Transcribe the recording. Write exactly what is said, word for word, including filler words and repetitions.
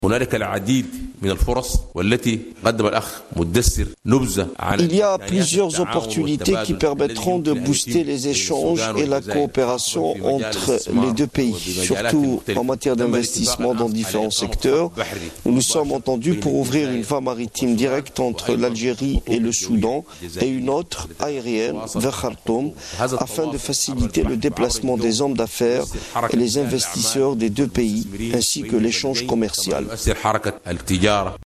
Il y a plusieurs opportunités qui permettront de booster les échanges et la coopération entre les deux pays, surtout en matière d'investissement dans différents secteurs. Nous nous sommes entendus pour ouvrir une voie maritime directe entre l'Algérie et le Soudan et une autre aérienne vers Khartoum afin de faciliter le déplacement des hommes d'affaires et les investisseurs des deux pays ainsi que l'échange commercial.